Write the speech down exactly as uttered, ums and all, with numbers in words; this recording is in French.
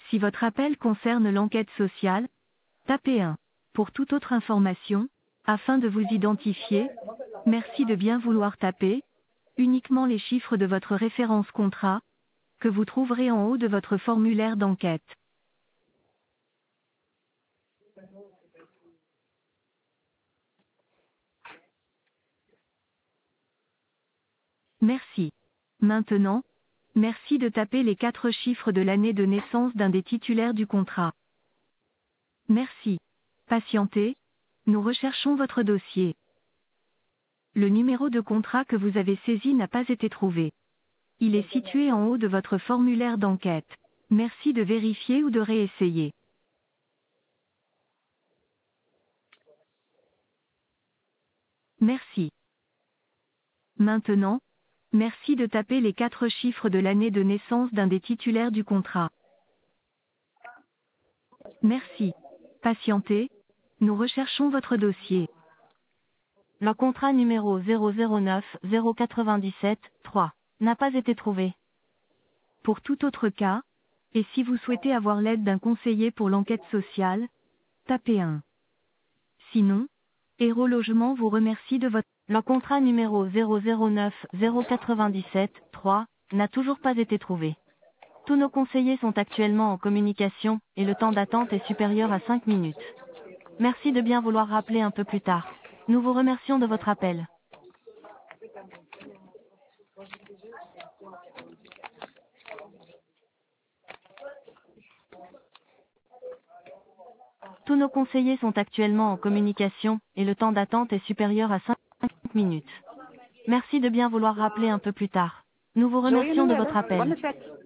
Si votre appel concerne l'enquête sociale, tapez un. Pour toute autre information, afin de vous identifier, merci de bien vouloir taper uniquement les chiffres de votre référence contrat, que vous trouverez en haut de votre formulaire d'enquête. Merci. Maintenant, merci de taper les quatre chiffres de l'année de naissance d'un des titulaires du contrat. Merci. Patientez, nous recherchons votre dossier. Le numéro de contrat que vous avez saisi n'a pas été trouvé. Il est situé en haut de votre formulaire d'enquête. Merci de vérifier ou de réessayer. Merci. Maintenant, merci de taper les quatre chiffres de l'année de naissance d'un des titulaires du contrat. Merci. Patientez, nous recherchons votre dossier. Le contrat numéro zéro zéro neuf zéro neuf trois n'a pas été trouvé. Pour tout autre cas, et si vous souhaitez avoir l'aide d'un conseiller pour l'enquête sociale, tapez un. Sinon, Héros Logement vous remercie de votre... Le contrat numéro zéro zéro neuf zéro neuf trois n'a toujours pas été trouvé. Tous nos conseillers sont actuellement en communication, et le temps d'attente est supérieur à cinq minutes. Merci de bien vouloir rappeler un peu plus tard. Nous vous remercions de votre appel. Tous nos conseillers sont actuellement en communication, et le temps d'attente est supérieur à cinq minutes. Merci de bien vouloir rappeler un peu plus tard. Nous vous remercions de votre appel.